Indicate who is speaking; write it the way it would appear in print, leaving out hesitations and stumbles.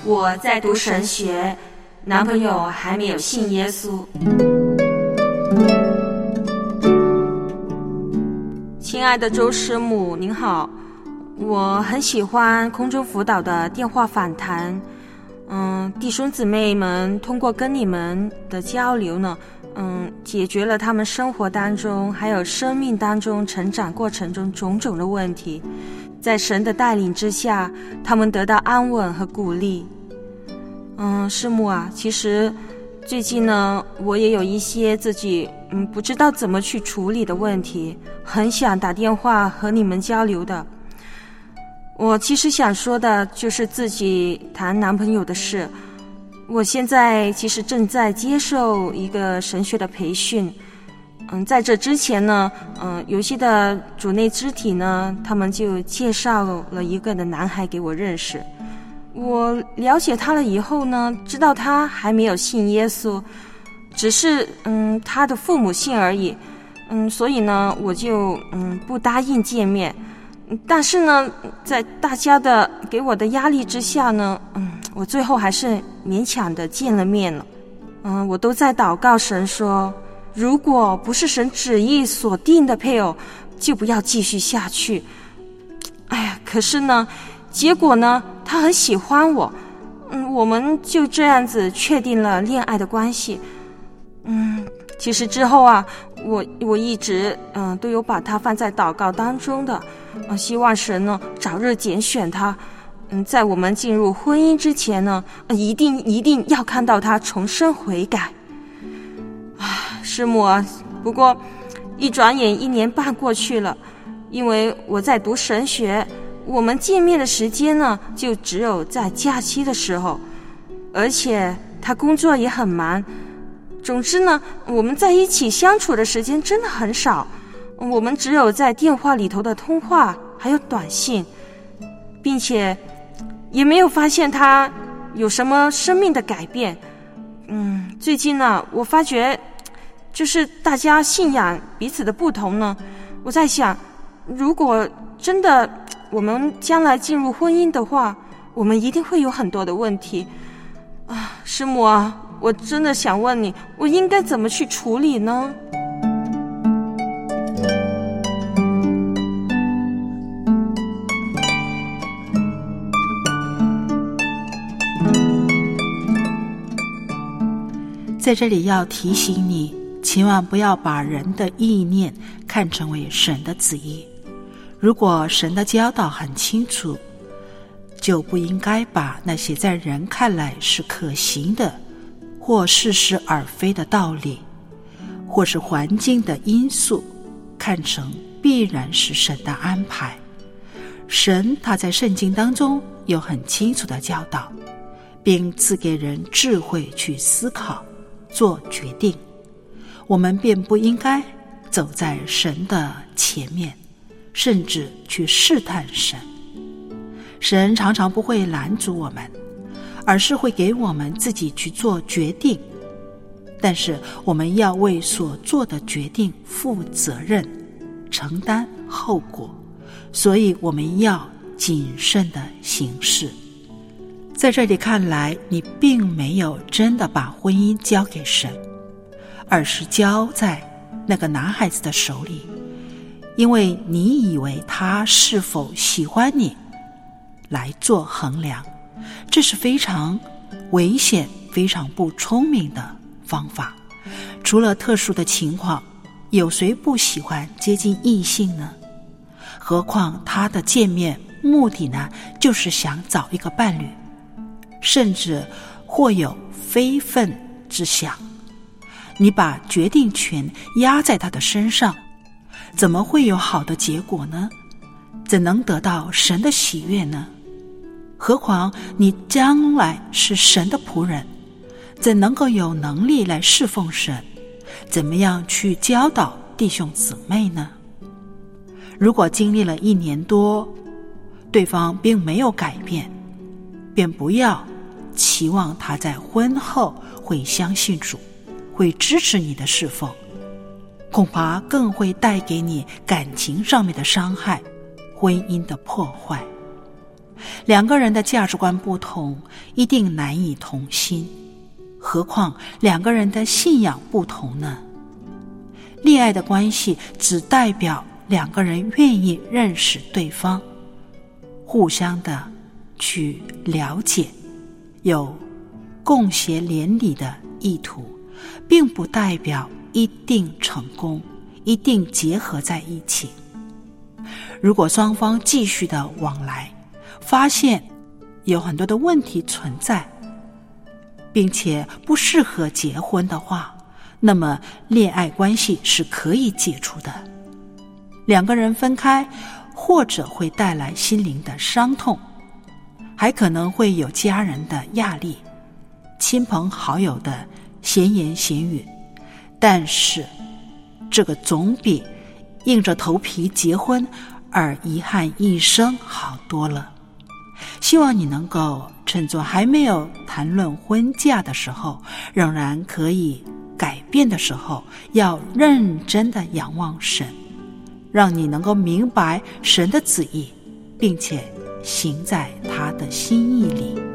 Speaker 1: 我在读神学，男朋友还没有信耶稣。亲爱的周师母您好，我很喜欢空中辅导的电话访谈。弟兄姊妹们通过跟你们的交流呢，解决了他们生活当中还有生命当中成长过程中种种的问题，在神的带领之下，他们得到安稳和鼓励。师母啊，其实最近呢，我也有一些自己不知道怎么去处理的问题，很想打电话和你们交流的。我其实想说的就是自己谈男朋友的事。我现在其实正在接受一个神学的培训。在这之前呢，有些的主内肢体呢，他们就介绍了一个的男孩给我认识。我了解他了以后呢，知道他还没有信耶稣，只是他的父母信而已。所以呢，我就不答应见面。但是呢，在大家的给我的压力之下呢，我最后还是勉强的见了面了。我都在祷告神说，如果不是神旨意所定的配偶，就不要继续下去。可是呢，结果呢，他很喜欢我，我们就这样子确定了恋爱的关系。其实之后啊，我一直都有把他放在祷告当中的，希望神呢早日拣选他，在我们进入婚姻之前呢，一定要看到他重生悔改。师母啊，不过一转眼1年半过去了，因为我在读神学，我们见面的时间呢就只有在假期的时候，而且他工作也很忙。总之呢，我们在一起相处的时间真的很少，我们只有在电话里头的通话还有短信，并且也没有发现他有什么生命的改变。最近呢，我发觉就是大家信仰彼此的不同呢，我在想，如果真的我们将来进入婚姻的话，我们一定会有很多的问题。师母啊，我真的想问你，我应该怎么去处理呢？
Speaker 2: 在这里要提醒你，千万不要把人的意念看成为神的旨意。如果神的教导很清楚，就不应该把那些在人看来是可行的或似是而非的道理，或是环境的因素，看成必然是神的安排。神他在圣经当中有很清楚的教导，并赐给人智慧去思考做决定。我们便不应该走在神的前面，甚至去试探神。神常常不会拦阻我们，而是会给我们自己去做决定。但是我们要为所做的决定负责任，承担后果，所以我们要谨慎的行事。在这里看来，你并没有真的把婚姻交给神，而是交在那个男孩子的手里，因为你以为他是否喜欢你来做衡量，这是非常危险、非常不聪明的方法。除了特殊的情况，有谁不喜欢接近异性呢？何况他的见面目的呢，就是想找一个伴侣，甚至或有非分之想。你把决定权压在他的身上，怎么会有好的结果呢？怎能得到神的喜悦呢？何况你将来是神的仆人，怎能够有能力来侍奉神？怎么样去教导弟兄姊妹呢？如果经历了1年多，对方并没有改变，便不要期望他在婚后会相信主，会支持你的侍奉，恐怕更会带给你感情上面的伤害，婚姻的破坏。 两个人的价值观不同，一定难以同心，何况两个人的信仰不同呢？恋爱的关系只代表两个人愿意认识对方，互相的去了解，有共协连理的意图，并不代表一定成功，一定结合在一起。如果双方继续的往来，发现有很多的问题存在，并且不适合结婚的话，那么恋爱关系是可以解除的。两个人分开，或者会带来心灵的伤痛，还可能会有家人的压力，亲朋好友的闲言闲语，但是这个总比硬着头皮结婚而遗憾一生好多了。希望你能够趁着还没有谈论婚嫁的时候，仍然可以改变的时候，要认真的仰望神，让你能够明白神的旨意，并且行在他的心意里。